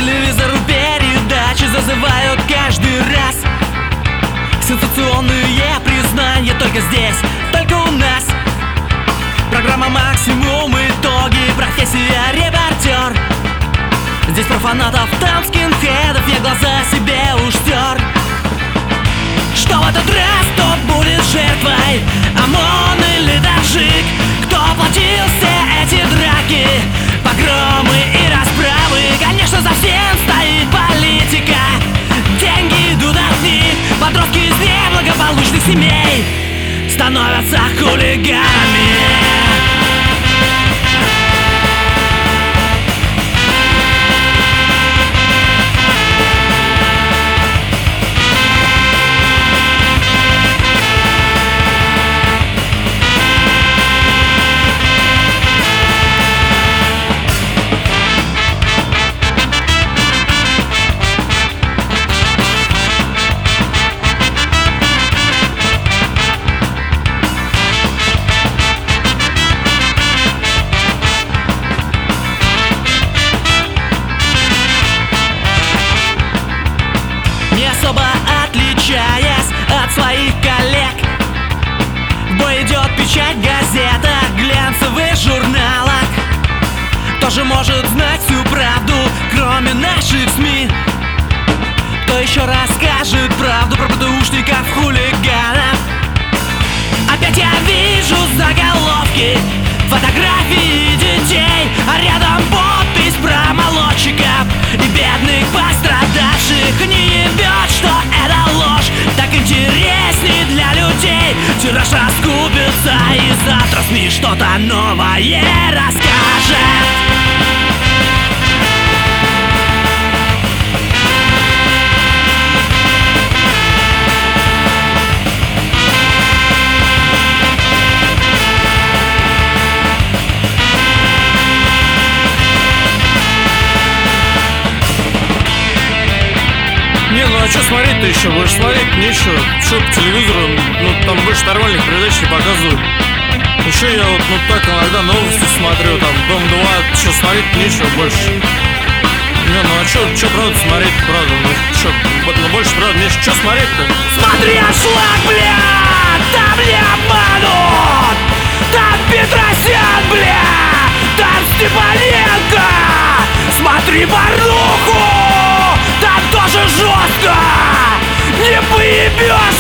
телевизору передачи зазывают каждый раз. Сенсационные признания только здесь, только у нас. Программа «Максимум», итоги, профессия репортер. Здесь про фанатов, там скинхедов, я глаза себе уж стер. Что в этот раз, кто будет жертвой, ОМОН или таджик? Кто платил все эти драки, погромы и расправы? Конечно, за всем стоит политика. Деньги идут от них, подростки из неблагополучных семей становятся хулиганами. Не особо отличаясь от своих коллег, в бой идет печать газета, глянцевых журналах. Кто же может знать всю правду, кроме наших СМИ? Кто еще расскажет правду про ПТУшников, хулиганов? Опять я вижу заголовки, фотографии детей, а рядом подпись про молодчиков и бедных пострадавших. Не ебет, что это ложь, так интересней для людей. Тираж раскупится, и завтра СМИ что-то новое расскажет. Не, ну а что смотреть-то еще? Больше смотреть нечего. Что по телевизору, ну там больше нормальных передач не показывают. Еще я вот так иногда новости смотрю, там Дом-2, что смотреть нечего больше. Не, ну а что правда смотреть, правда? Ну больше правда нечего. Что смотреть-то? Смотри, аншлаг, бля! Там не обманут! Там Петросян, бля! Там Степаненко! Смотри порнуху! Там тоже жестко! Не поебешь!